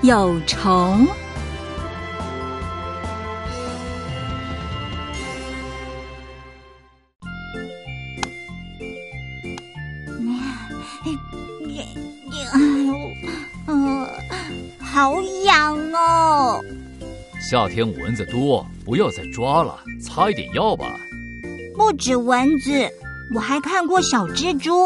有虫。 好痒哦！ 夏天蚊子多，不要再抓了，擦一点药吧。 不止蚊子，我还看过小蜘蛛。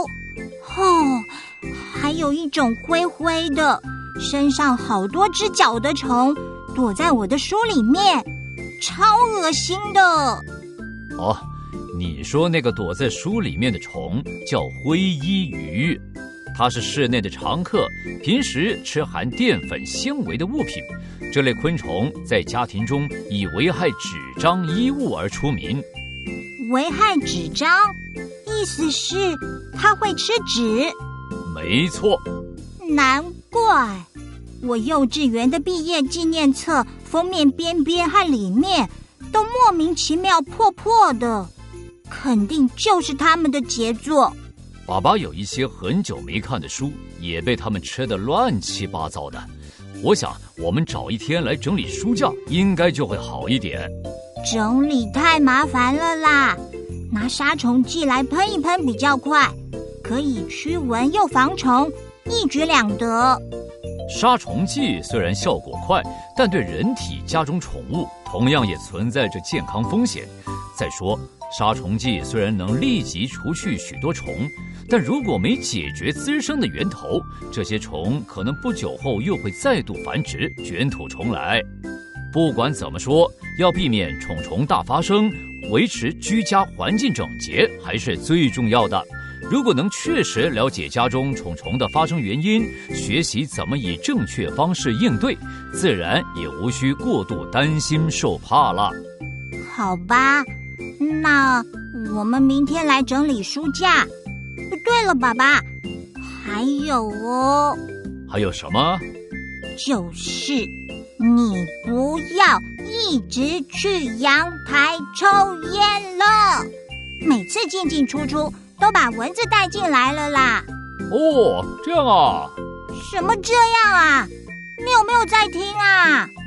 还有一种灰灰的，身上好多只脚的虫，躲在我的书里面，超恶心的。 哦，你说那个躲在书里面的虫叫灰衣鱼，它是室内的常客，平时吃含淀粉纤维的物品。这类昆虫在家庭中以危害纸张衣物而出名。 危害纸张，意思是它会吃纸？ 没错。 难怪我幼稚园的毕业纪念册封面边边和里面都莫名其妙破破的，肯定就是他们的杰作。 爸爸有一些很久没看的书，也被他们吃得乱七八糟的。我想我们找一天来整理书架，应该就会好一点。 整理太麻烦了啦，拿杀虫剂来喷一喷比较快，可以驱蚊又防虫，一举两得。 杀虫剂虽然效果快，但对人体家中宠物同样也存在着健康风险。再说，杀虫剂虽然能立即除去许多虫，但如果没解决滋生的源头，这些虫可能不久后又会再度繁殖，卷土重来。不管怎么说，要避免虫虫大发生，维持居家环境整洁还是最重要的。如果能确实了解家中虫虫的发生原因，学习怎么以正确方式应对，自然也无需过度担心受怕了。 好吧，那我们明天来整理书架。对了，爸爸，还有哦。 还有什么？ 就是你不要一直去阳台抽烟了，每次进进出出都把蚊子带进来了啦。 哦，这样啊？ 什么这样啊？你有没有在听啊？